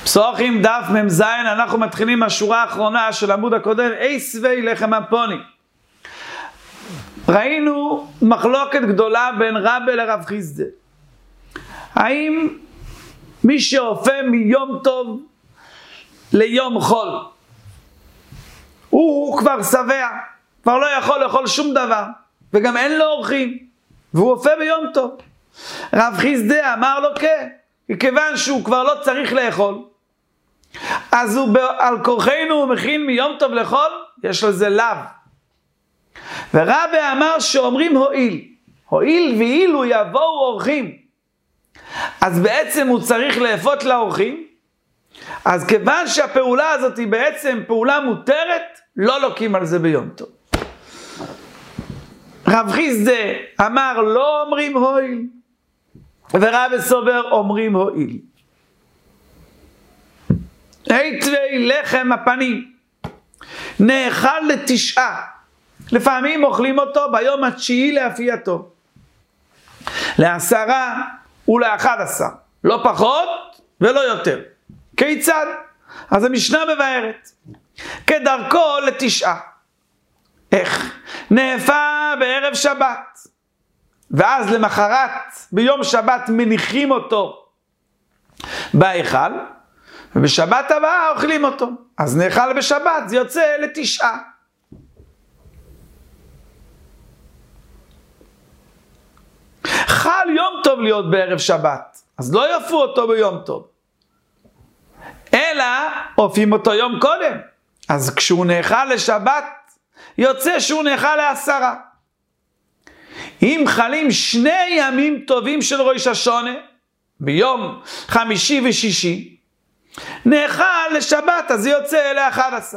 פסוחים דף מ"ז, אנחנו מתחילים מהשורה האחרונה של עמוד הקודם, סבי לחם הפונים. ראינו מחלוקת גדולה בין רבי לרב חיסדא. האם מי שאופה מיום טוב ליום חול, הוא כבר שבע, כבר לא יכול לאכול שום דבר, וגם אין לו אורחים, והוא אופה ביום טוב. רב חיסדא אמר לו כן, כיוון שהוא כבר לא צריך לאכול, אז הוא על כורחנו הוא מכין מיום טוב לאכול, יש לזה לאו. ורבי אמר שאומרים הועיל ואילו יבואו אורחים, אז בעצם הוא צריך לאפות לאורחים. אז כיוון שהפעולה הזאת היא בעצם פעולה מותרת, לא לוקים על זה ביום טוב. רב חיסדא אמר לא אומרים הועיל, ורבי סובר אומרים הועיל. תבי לחם הפנים נאכל ל9, לפעמים אוכלים אותו ביום התשיעי לאפייתו, ל10 ול11, לא פחות ולא יותר. כיצד? אז המשנה מבארת כדרכו ל9. איך? נאפה בערב שבת, ואז למחרת ביום שבת מניחים אותו בהיכל, ובשבת הבאה אוכלים אותו. אז נאכל בשבת, זה יוצא ל9. חל יום טוב להיות בערב שבת, אז לא יפו אותו ביום טוב, אלא אופים אותו יום קודם. אז כשהוא נאכל לשבת, יוצא שהוא נאכל ל10. אם חלים 2 ימים טובים של ראש השונה, ביום חמישי ושישי, נאכל לשבת, אז זה יוצא ל11.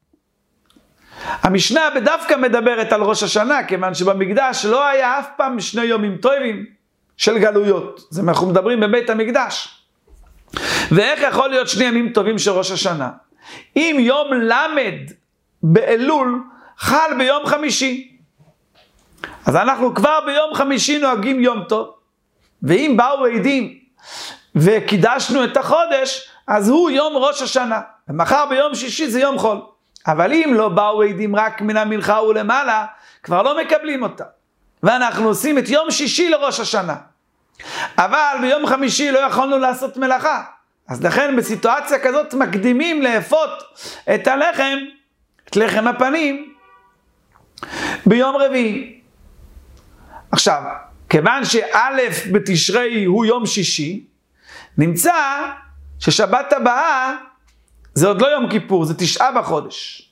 המשנה בדווקא מדברת על ראש השנה, כיוון שבמקדש לא היה אף פעם 2 יומים טובים של גלויות. זה אנחנו מדברים בבית המקדש. ואיך יכול להיות 2 ימים טובים של ראש השנה? אם יום למד באלול חל ביום חמישי, אז אנחנו כבר ביום חמישי נוהגים יום טוב. ואם באו עדים וקידשנו את החודש, אז הוא יום ראש השנה, ומחר ביום שישי זה יום חול. אבל אם לא באו עדים רק מן המנחה ולמעלה, כבר לא מקבלים אותה. ואנחנו עושים את יום שישי לראש השנה. אבל ביום חמישי לא יכולנו לעשות מלאכה. אז לכן בסיטואציה כזאת מקדימים לאפות את הלחם, את לחם הפנים, ביום רביעי. עכשיו, כיוון שא' בתשרי הוא יום שישי, נמצא ששבת הבאה זה עוד לא יום כיפור, זה 9 בחודש.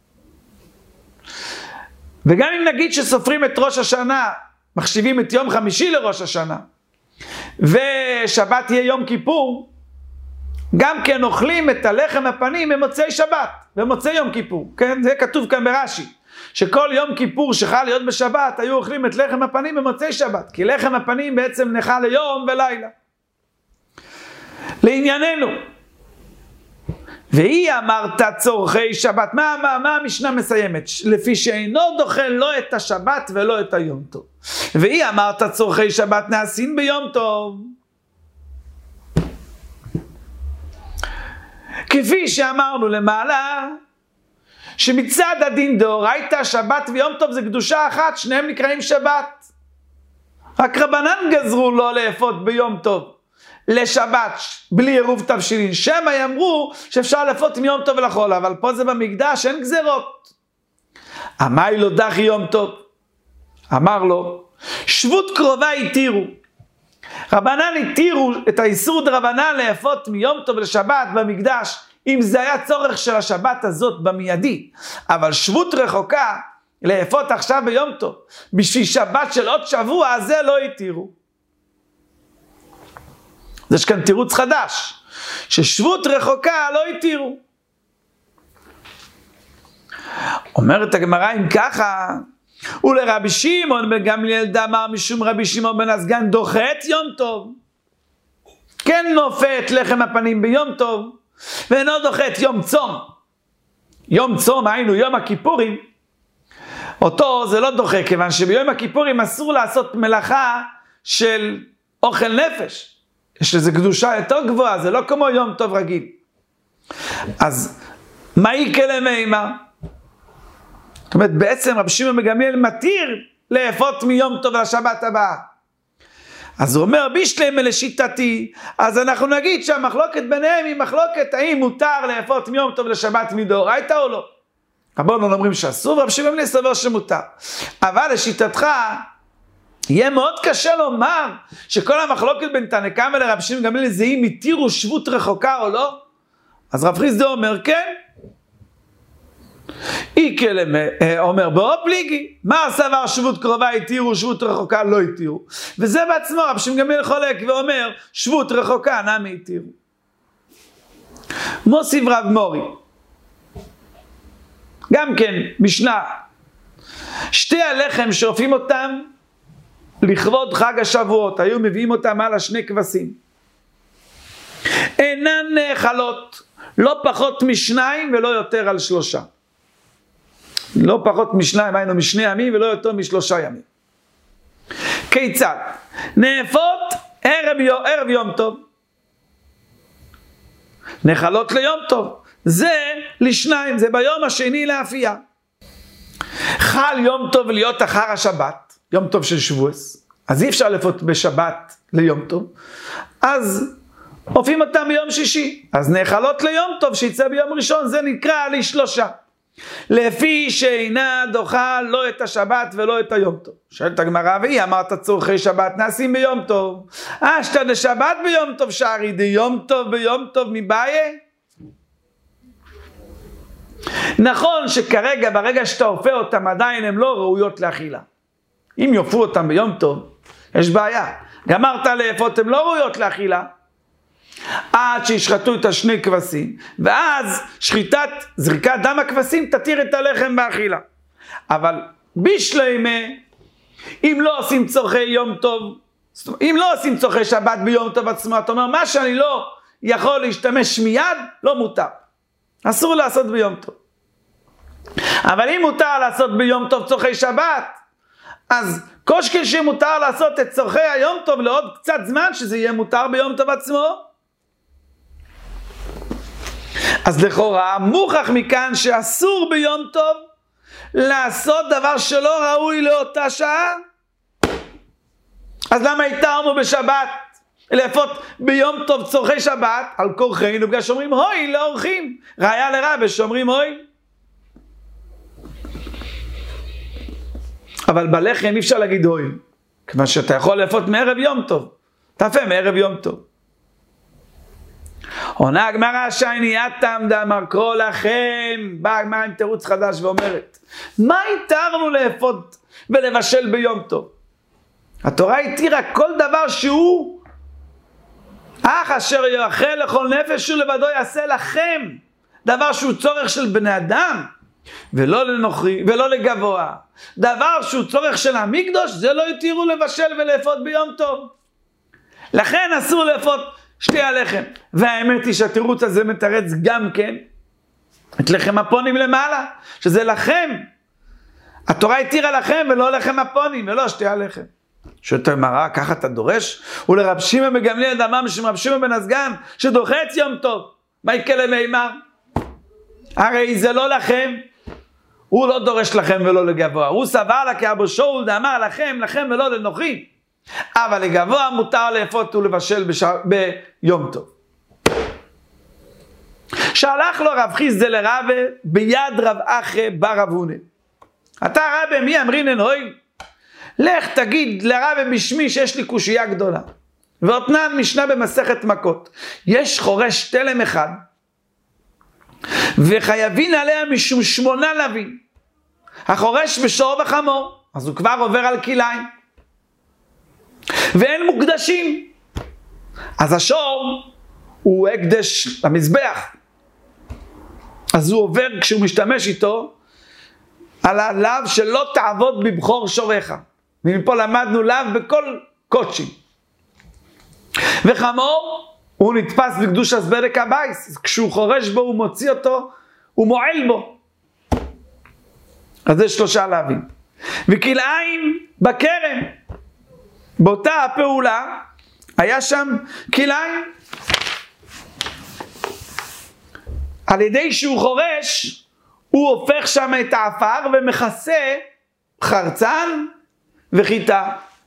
וגם אם נגיד שסופרים את ראש השנה, מחשיבים את יום חמישי לראש השנה, ושבת יהיה יום כיפור, גם כן אוכלים את הלחם הפנים במוצאי שבת, במוצאי יום כיפור. כן? זה כתוב כאן ברש"י, שכל יום כיפור שחל להיות בשבת, היו אוכלים את לחם הפנים במוצאי שבת, כי לחם הפנים בעצם נאכל ליום ולילה. לענייננו, והיא אמרת צורכי שבת, מה המשנה מסיימת? לפי שאינו דוחה לא את השבת ולא את היום טוב. והיא אמרת צורכי שבת נעשים ביום טוב. כפי שאמרנו למעלה, שמצד הדין דאורייתא שבת ויום טוב זה קדושה אחת, שניהם נקראים שבת. רק רבנן גזרו לא לאפות ביום טוב לשבת בלי עירוב תבשילין, שמא יאמרו שאפשר לאפות עם יום טוב ולחול, אבל פה זה במקדש, אין גזרות. אמר לו דחי יום טוב, אמר לו שבות קרובה התירו. רבנן התירו את האיסור דרבנן לאפות מיום טוב לשבת במקדש, אם זה היה צורך של השבת הזאת במיידי, אבל שבות רחוקה לאפות עכשיו ביום טוב בשביל שבת של עוד שבוע, זה לא התירו. יש כאן תירוץ חדש, ששבות רחוקה לא התירו. אומרת הגמרא, אם ככה, ולרבי שמעון בן גמליאל דאמר משום רבי שמעון בן הסגן דוחה את יום טוב. כן נופה את לחם הפנים ביום טוב, ואינו דוחה את יום צום. יום צום היינו יום הכיפורים, אותו זה לא דוחה, כיוון שביום הכיפורים אסור לעשות מלאכה של אוכל נפש. יש לזה קדושה יותר גבוהה, זה לא כמו יום טוב רגיל. אז מה יקרה למימר? זאת אומרת, בעצם רבי שמעון בן גמליאל מתיר לאפות מיום טוב לשבת הבאה. אז הוא אומר, בישלמה לשיטתי, אז אנחנו נגיד שהמחלוקת ביניהם היא מחלוקת האם מותר לאפות מיום טוב לשבת מדאורייתא או לא. רבנו אומרים שאסור, ורבי שמעון בן גמליאל סובר שמותר. אבל לשיטתך, יהיה מאוד קשה לומר שכל המחלוקת בין תנא קמא לרבי שמעון בן גמליאל זה אם התירו שבות רחוקה או לא. אז רב חיסדא אומר כן. איקלם אומר באו פליגי, מה סבר שבות קרובה התירו, שבות רחוקה לא התירו. וזה בעצמו רבי שמעון בן גמליאל חולק ואומר שבות רחוקה נמי התירו. מוסיף רב מורי, גם כן משנה, שתי הלחם שורפים אותם לכבוד חג השבועות, היו מביאים אותם על 2 כבשים, אינן נאכלות לא פחות מ2 ולא יותר על 3. לא פחות מ2, היינו מ2 ימים ולא יותר מ3 ימים. כיצד? נאפות ערב יום טוב, נחלות ליום טוב, זה ל2, זה ביום השני לאפייה. חל יום טוב להיות אחר השבת, יום טוב של שבועס, אז אי אפשר לפות בשבת ליום טוב, אז אופים אותם ביום שישי, אז נאכלות ליום טוב שיצא ביום ראשון, זה נקרא ל3. לפי שאינה דוחה לא את השבת ולא את היום טוב. שואלת הגמרא, והיא אמרת צורכי שבת נעשים ביום טוב, אשתא דשבת ביום טוב שערי דיום טוב ביום טוב מבעיה. נכון שכרגע ברגע שאתה אופה אותם עדיין הן לא ראויות לאכילה. אם יופו אותם ביום טוב יש בעיה, גמרת לאפות הן לא ראויות לאכילה עד שישחטו את 2 כבשים, ואז זריקת דם הכבשים תתיר את הלחם באכילה. אבל בישלמה, אם לא עושים צורכי יום טוב, אם לא עושים צורכי שבת ביום טוב עצמו, אתה אומר מה שאני לא יכול להשתמש מיד לא מותר, אסור לעשות ביום טוב. אבל אם מותר לעשות ביום טוב צורכי שבת, אז קושקל שמותר לעשות את צורכי היום טוב לעוד קצת זמן שזה יהיה מותר ביום טוב עצמו. אז לכאורה מוכח מכאן שאסור ביום טוב לעשות דבר שלא ראוי לאותה שעה. אז למה התרנו בשבת לאפות ביום טוב צורכי שבת? על כורחנו, בגלל שאומרים הוי לאורחים, ראיה לרבה שאומרים הוי. אבל בלחם אי אפשר להגיד הוי, כיוון שאתה יכול לאפות מערב יום טוב, תאפה מערב יום טוב. עונה הגמרא שייני אתם דאמר קרוא לכם, באה הגמרא עם תירוץ חדש ואומרת, מה התרנו לאפות ולבשל ביום טוב? התורה התירה כל דבר שהוא אך אשר יאכל לכל נפש ולבדו יעשה לכם, דבר שהוא צורך של בני אדם ולא לנוכרי ולא לגבוה, דבר שהוא צורך של המקדוש, זה לא התירו לבשל ולאפות ביום טוב. לכן אסור לאפות שתי הלחם. והאמת היא שהתירוץ הזה מתרץ גם כן את לחם הפונים למעלה, שזה לכם. התורה התירה לכם ולא לחם הפונים ולא שתי הלחם. שואלת הגמרא, ככה אתה דורש? ולרבי שמעון בן גמליאל דמם של רבי שמעון בן הזקן שדוחץ יום טוב, מה יקרה למימר? הרי זה לא לכם, הוא לא דורש לכם ולא לגבוה, הוא סבר לה כאבו שאול דאמר לכם ולא לנוכרי, אבל לגבוה מותר לאפות ולבשל ביום טוב. שלח לו רב חיסדא לרבה ביד רב אחא בר אבונה, אתה רבה מי אמרינן הוי? לך תגיד לרבה בשמי שיש לי קושייה גדולה. ואותנן משנה במסכת מכות, יש חורש תלם אחד וחייבין עליה משום 8 לווים, החורש בשור וחמור, אז הוא כבר עובר על כליים ואין מוקדשים, אז השור הוא הקדש למזבח, אז הוא עובר כשהוא משתמש איתו על הלאו שלא תעבוד בבחור שורך, ומפה למדנו לאו בכל קודשים. וחמור הוא נתפס בקדוש בדק הבייס, כשהוא חורש בו הוא מוציא אותו, הוא מועל בו, אז זה 3 לאווים. וכלאיים בכרם, באותה הפעולה היה שם כלאיים, על ידי שהוא חורש, הוא הופך שם את האפר ומכסה חרצן וחיטה.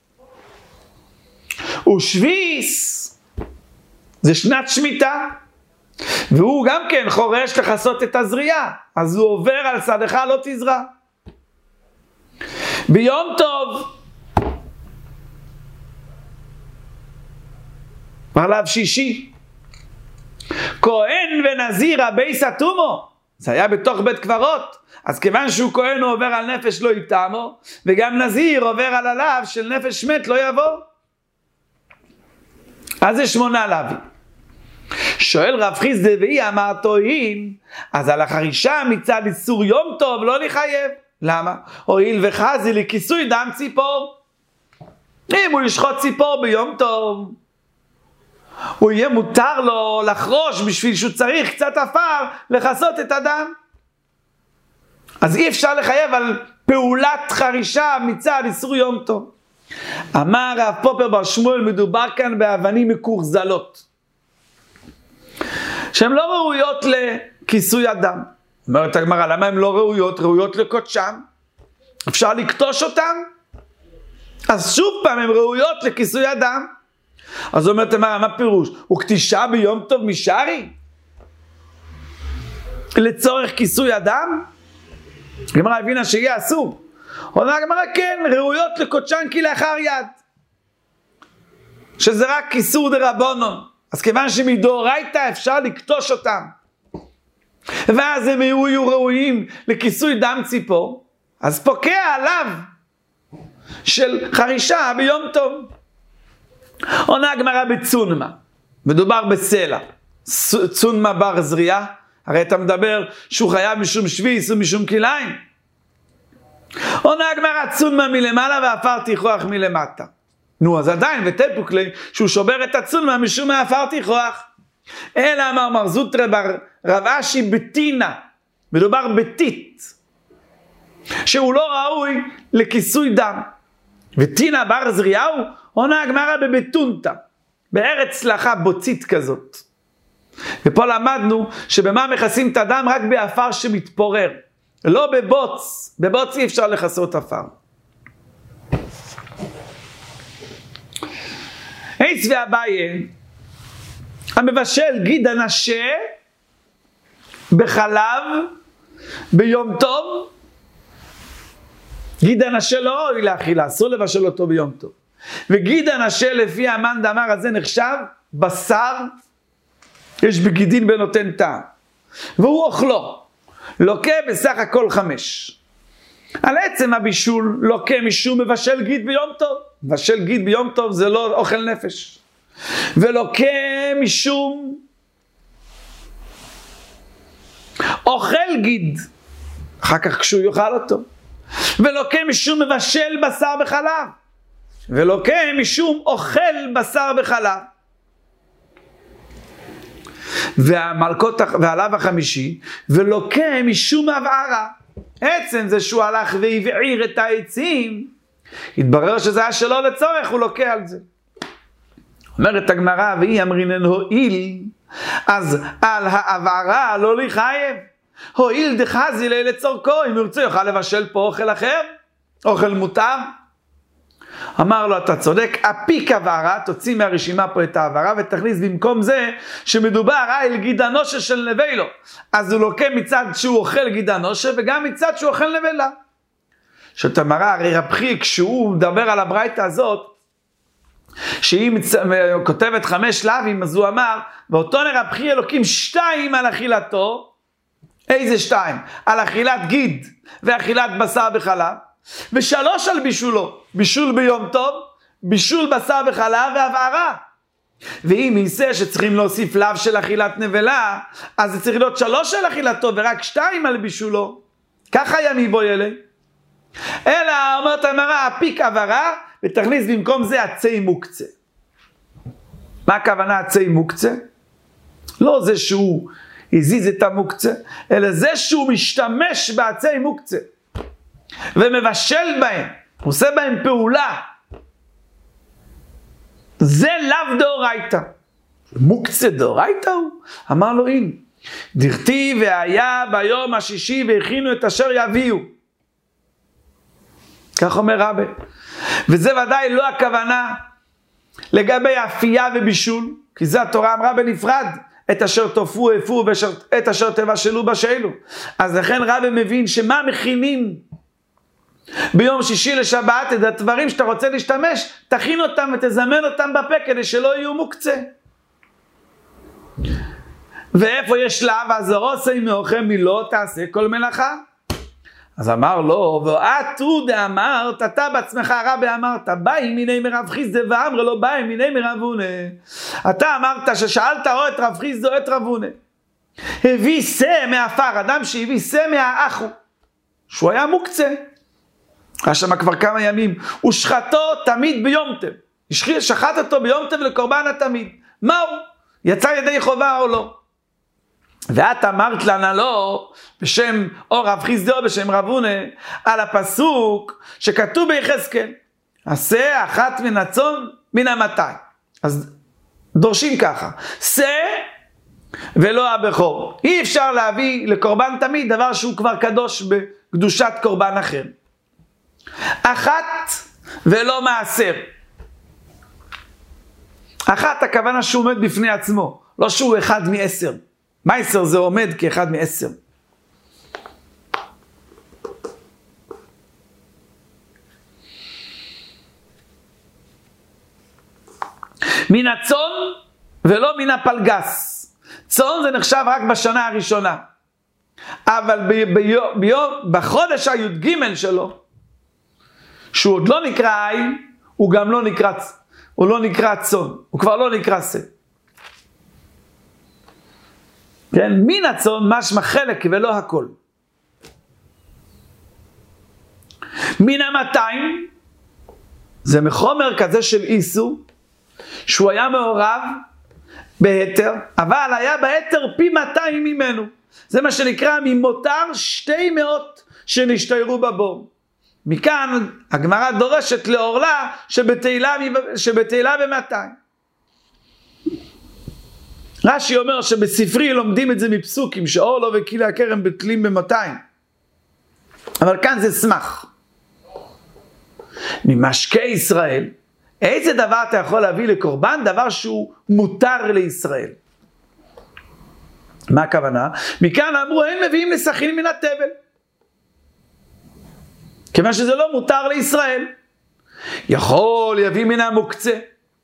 ושביס זה שנת שמיטה, והוא גם כן חורש לכסות את הזריעה, אז הוא עובר על שדך לא תזרע. ביום טוב עליו שישי, כהן ונזיר הבי סתומו, זה היה בתוך בית קברות, אז כיוון שהוא כהן הוא עובר על נפש לא יתאמו, וגם נזיר עובר על עליו של נפש מת לא יבוא. אז זה 8 לוי. שואל רב חיסדא ואי אמר תוהים, אז על החרישה מצד איסור יום טוב לא לחייב. למה? הואיל וחזי לכיסוי דם ציפור. אם הוא ישחוט ציפור ביום טוב, הוא יהיה מותר לו לחרוש בשביל שהוא צריך קצת אפר לכסות את הדם. אז אי אפשר לחייב על פעולת חרישה מצד איסור יום טוב. אמר רב פופר בר שמואל, מדובר כאן באבנים מקורזלות שהן לא ראויות לכיסוי הדם. אומרת הגמרא, למה הן לא ראויות? ראויות לקודשם, אפשר לקטוש אותן, אז שוב פעם הן ראויות לכיסוי הדם. אז אומרת הגמרא, מה פירוש? וקטישה ביום טוב משארי לצורך כיסוי הדם? הגמרא הבינה שיהיה אסור. אומר הגמרא, כן, ראויות לקודשן כי לאחר יד, שזה רק כיסור דרבנן. אז כיוון שמדאורייתא אפשר לקטוש אותם, ואז הם יהיו ראויים לכיסוי דם ציפור, אז פוקע עליו של חרישה ביום טוב. עונה הגמרא בצונמה, מדובר בסלע, צונמה בר זריעה, הרי אתה מדבר שהוא חייב משום שביס ומשום כליים. עונה הגמרא צונמה מלמעלה ואפר תיכוח מלמטה. נו, אז עדיין ותפוק לי שהוא שובר את הצונמה משום מאפר תיכוח. אלא אמר מר זוטרא בר רב אשי בטינה, מדובר בטיט שהוא לא ראוי לכיסוי דם. וטינה בר זריעהו, עונה הגמרא בבטונתא, בארץ צלחה בוצית כזאת. ופה למדנו שבמה מכסים את הדם? רק באפר שמתפורר, לא בבוץ. בבוץ אי אפשר לכסות אפר. היי צבי אביי, המבשל גיד הנשה בחלב ביום טוב, גיד הנשה לא ראוי לאכילה, אסור לבשל אותו ביום טוב. וגיד הנשה לפי המאן דאמר הזה נחשב בשר, יש בגידין בנותן טעם, והוא אוכלו, לוקה בסך הכל 5. על עצם הבישול לוקה משום מבשל גיד ביום טוב. מבשל גיד ביום טוב זה לא אוכל נפש. ולוקה משום אוכל גיד אחר כך כשהוא יאכל אותו. ולוקה משום מבשל בשר בחלב. ולוקה משום אוכל בשר בחלב. ועליו החמישי, ולוקה משום הבערה. עצם זה שהוא הלך והבעיר את העצים, התברר שזה היה שלא לצורך, הוא לוקה על זה. אומרת הגמרא, והיא אמרינן הועיל, אז על העברה לא לחייב. הועיל דחזי לי לצורכו, אם ירצה יוכל לבשל פה אוכל אחר, אוכל מותר. אמר לו, אתה צודק, אפיק עברה, תוציא מהרשימה פה את העברה ותכניס במקום זה שמדובר על גיד הנושה של נבילו. אז הוא לוקה מצד שהוא אוכל גיד הנושה וגם מצד שהוא אוכל נבלה. שאת אמרה, הרי רבחי כשהוא מדבר על הברייתא הזאת, שהיא כותבת 5 לווים, אז הוא אמר, ואותו נרבחי אלוקים 2 על אכילתו. איזה 2? על אכילת גיד ואכילת בשר בחלב. ו3 על בישולו, בישול ביום טוב, בישול בשר בחלב והבערה. ואם יישא שצריכים להוסיף לאו של אכילת נבלה, אז זה צריך להיות 3 על אכילתו ורק 2 על בישולו. ככה ימי בו ילה. אלא אומרת המראה, אפיק עברה, ותכניס במקום זה עצי מוקצה. מה הכוונה עצי מוקצה? לא זה שהוא הזיז את המוקצה, אלא זה שהוא משתמש בעצי מוקצה. ומבשל בהם, עושה בהם פעולה. זה לאו דאורייתא. מוקצה דאורייתא הוא? אמר לו, הנה, דכתיב והיה ביום השישי והכינו את אשר יביאו. כך אומר רבי. וזה ודאי לא הכוונה לגבי אפייה ובישול, כי זה התורה אמרה בנפרד, את אשר תופו אפו ואת אשר תבשלו בשלו. אז לכן רבי מבין שמה מכינים ביום שישי לשבת, את הדברים שאתה רוצה להשתמש, תכין אותם ותזמן אותם בפה כדי שלא יהיו מוקצה. ואיפה יש שלב, אז עושה מאוכל מלא תעשה כל מלאכה. אז אמר לו, ואתו דאמרת, אתה בעצמך רבי אמרת, באי מיני מרב חיסדא ואמר לו באי מיני מרב הונא. אתה אמרת ששאלת או את רב חיסדא או את רב הונא. הביא שא מעפר, אדם שהביא שא מהאחו, שהוא היה מוקצה. היה שם כבר כמה ימים, ושחטו תמיד ביום טוב. שחט אותו ביום טוב לקורבן התמיד. מהו? יצא ידי חובה או לא? ואת אמרת לנו לא, בשם או רב חיסדא או בשם רב הונא, על הפסוק שכתוב ביחזקאל, עשה אחת מן הצאן מן המטע. אז דורשים ככה, שא ולא הבכור. אי אפשר להביא לקורבן תמיד דבר שהוא כבר קדוש בקדושת קורבן אחר. אחת ולא מעשר. אחת הכוונה שהוא עומד בפני עצמו, לא שהוא אחד מ10. מעשר זה עומד כאחד מ10. מן הצאן ולא מן הפלגס. צאן זה נחשב רק בשנה הראשונה. אבל בחודש הי"ג שלו, שהוא עוד לא נקרא עין, הוא גם לא נקרא, הוא לא נקרא צאן, הוא כבר לא נקרא שא. כן, מן הצאן משמע חלק ולא הכל. מן המטעים, זה מחומר כזה של איסור, שהוא היה מעורב בהיתר, אבל היה בהיתר פי 200 ממנו. זה מה שנקרא ממותר 200 שנשתיירו בבור. מכאן הגמרא דורשת לעורלה שבתהילה ב200. רש"י אומר שבספרי לומדים את זה מפסוקים, שאור לו וכלי הכרם בטלים ב200. אבל כאן זה סמך. ממשקי ישראל, איזה דבר אתה יכול להביא לקורבן? דבר שהוא מותר לישראל. מה הכוונה? מכאן אמרו, הם מביאים לסכין מן התבל. כיוון שזה לא מותר לישראל. יכול יביא מן המוקצה.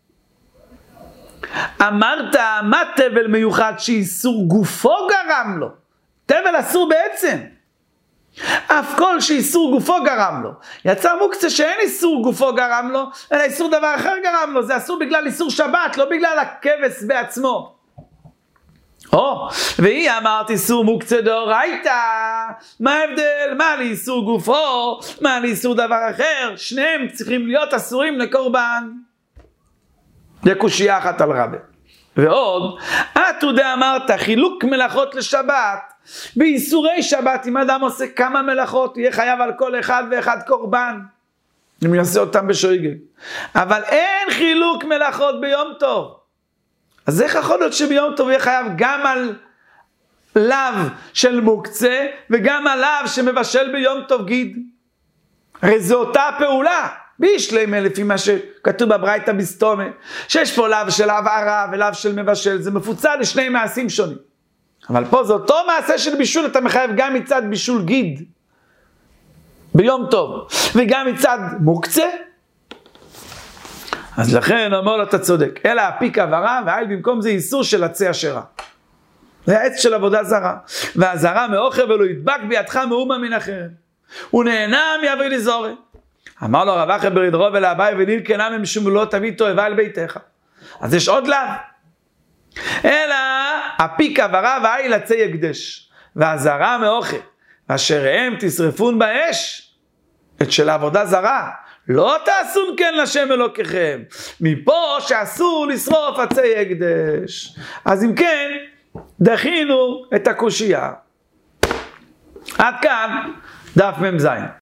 אמרת, מה תבל מיוחד שאיסור גופו גרם לו? תבל אסור בעצם. אף כל שאיסור גופו גרם לו. יצא מוקצה שאין איסור גופו גרם לו, אלא איסור דבר אחר גרם לו. זה אסור בגלל איסור שבת, לא בגלל הכבש בעצמו. והיא אמרת איסור מוקצה דאורייתא. מה ההבדל? מה לאיסור גופו? מה לאיסור דבר אחר? שניהם צריכים להיות אסורים לקורבן. זה קושיה אחת על רבי. ועוד, אתה אמרת חילוק מלאכות לשבת. באיסורי שבת, אם אדם עושה כמה מלאכות, יהיה חייב על כל אחד ואחד קורבן. אם יעשה אותם בשויגג. אבל אין חילוק מלאכות ביום טוב. אז איך יכול להיות שביום טוב יהיה חייב גם על לאו של מוקצה, וגם על לאו שמבשל ביום טוב גיד? הרי זו אותה פעולה. בישלמה לפי מה שכתוב בברייתא בסתומה, שיש פה לאו של הבערה ולאו של מבשל, זה מפוצל לשני מעשים שונים. אבל פה זה אותו מעשה של בישול, אתה מחייב גם מצד בישול גיד ביום טוב, וגם מצד מוקצה. אז לכן אומר לו אתה צודק, אלא הפיק עברה, והאל במקום זה איסור של עצי אשרה. זה העץ של עבודה זרה. והזרה מאוכל ולא ידבק בידך מאומה מן החרב. הוא נהנה מיבוא לזורי. אמר לו רב אחי ברידרו ולאביי ונלקנה ממשום לא תביא תועבה אל ביתך. אז יש עוד לאו. אלא הפיק עברה והאיל עצי יקדש. והזרה מאוכל. אשר הם תשרפון באש. את של העבודה זרה. לא תעשון כן לשם אלוקיכם. מפה שאסור לשרוף עצי יקדש. אז אם כן, דחינו את הקושייה. עד כאן דף מ"ז.